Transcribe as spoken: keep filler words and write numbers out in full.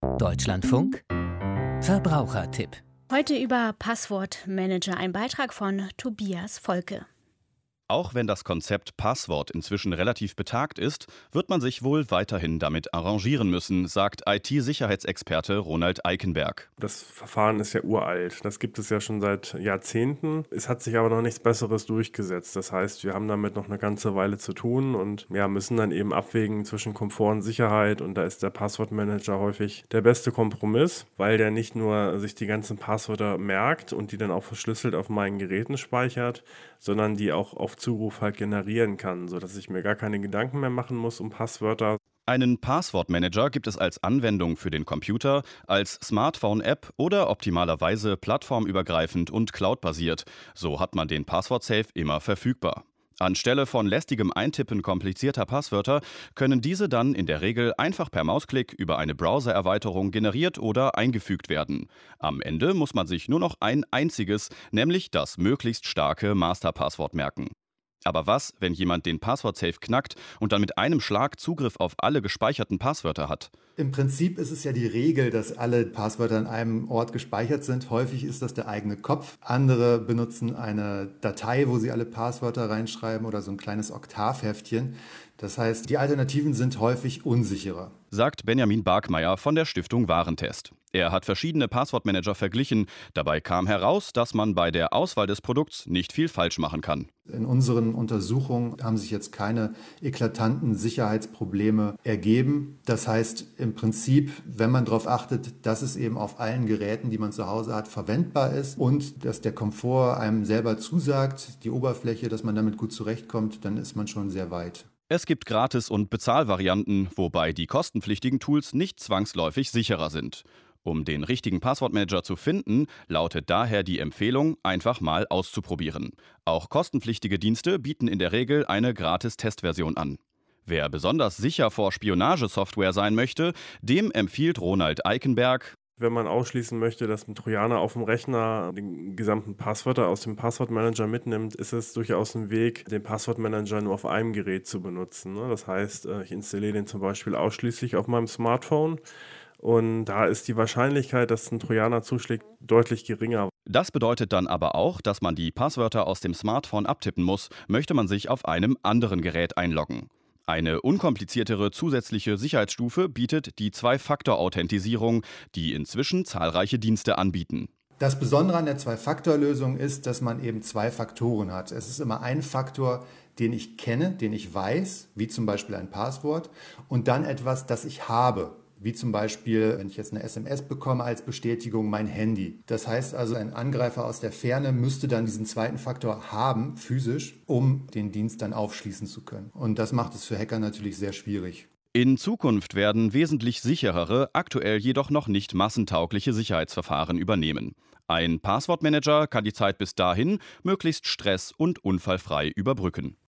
Deutschlandfunk Verbrauchertipp. Heute über Passwortmanager, ein Beitrag von Tobias Volke. Auch wenn das Konzept Passwort inzwischen relativ betagt ist, wird man sich wohl weiterhin damit arrangieren müssen, sagt I T-Sicherheitsexperte Ronald Eikenberg. Das Verfahren ist ja uralt. Das gibt es ja schon seit Jahrzehnten. Es hat sich aber noch nichts Besseres durchgesetzt. Das heißt, wir haben damit noch eine ganze Weile zu tun und ja, müssen dann eben abwägen zwischen Komfort und Sicherheit. Und da ist der Passwortmanager häufig der beste Kompromiss, weil der nicht nur sich die ganzen Passwörter merkt und die dann auch verschlüsselt auf meinen Geräten speichert, sondern die auch auf Zuruf halt generieren kann, sodass ich mir gar keine Gedanken mehr machen muss um Passwörter. Einen Passwortmanager gibt es als Anwendung für den Computer, als Smartphone-App oder optimalerweise plattformübergreifend und cloudbasiert. So hat man den Passwort-Safe immer verfügbar. Anstelle von lästigem Eintippen komplizierter Passwörter können diese dann in der Regel einfach per Mausklick über eine Browser-Erweiterung generiert oder eingefügt werden. Am Ende muss man sich nur noch ein einziges, nämlich das möglichst starke Masterpasswort merken. Aber was, wenn jemand den Passwort-Safe knackt und dann mit einem Schlag Zugriff auf alle gespeicherten Passwörter hat? Im Prinzip ist es ja die Regel, dass alle Passwörter an einem Ort gespeichert sind. Häufig ist das der eigene Kopf. Andere benutzen eine Datei, wo sie alle Passwörter reinschreiben oder so ein kleines Oktavheftchen. Das heißt, die Alternativen sind häufig unsicherer, sagt Benjamin Barkmeier von der Stiftung Warentest. Er hat verschiedene Passwortmanager verglichen. Dabei kam heraus, dass man bei der Auswahl des Produkts nicht viel falsch machen kann. In unseren Untersuchungen haben sich jetzt keine eklatanten Sicherheitsprobleme ergeben. Das heißt im Prinzip, wenn man darauf achtet, dass es eben auf allen Geräten, die man zu Hause hat, verwendbar ist und dass der Komfort einem selber zusagt, die Oberfläche, dass man damit gut zurechtkommt, dann ist man schon sehr weit. Es gibt Gratis- und Bezahlvarianten, wobei die kostenpflichtigen Tools nicht zwangsläufig sicherer sind. Um den richtigen Passwortmanager zu finden, lautet daher die Empfehlung, einfach mal auszuprobieren. Auch kostenpflichtige Dienste bieten in der Regel eine Gratis-Testversion an. Wer besonders sicher vor Spionagesoftware sein möchte, dem empfiehlt Ronald Eikenberg: Wenn man ausschließen möchte, dass ein Trojaner auf dem Rechner die gesamten Passwörter aus dem Passwortmanager mitnimmt, ist es durchaus ein Weg, den Passwortmanager nur auf einem Gerät zu benutzen. Das heißt, ich installiere den zum Beispiel ausschließlich auf meinem Smartphone. Und da ist die Wahrscheinlichkeit, dass ein Trojaner zuschlägt, deutlich geringer. Das bedeutet dann aber auch, dass man die Passwörter aus dem Smartphone abtippen muss, möchte man sich auf einem anderen Gerät einloggen. Eine unkompliziertere zusätzliche Sicherheitsstufe bietet die Zwei-Faktor-Authentisierung, die inzwischen zahlreiche Dienste anbieten. Das Besondere an der Zwei-Faktor-Lösung ist, dass man eben zwei Faktoren hat. Es ist immer ein Faktor, den ich kenne, den ich weiß, wie zum Beispiel ein Passwort, und dann etwas, das ich habe. Wie zum Beispiel, wenn ich jetzt eine S M S bekomme als Bestätigung, mein Handy. Das heißt also, ein Angreifer aus der Ferne müsste dann diesen zweiten Faktor haben, physisch, um den Dienst dann aufschließen zu können. Und das macht es für Hacker natürlich sehr schwierig. In Zukunft werden wesentlich sicherere, aktuell jedoch noch nicht massentaugliche Sicherheitsverfahren übernehmen. Ein Passwortmanager kann die Zeit bis dahin möglichst stress- und unfallfrei überbrücken.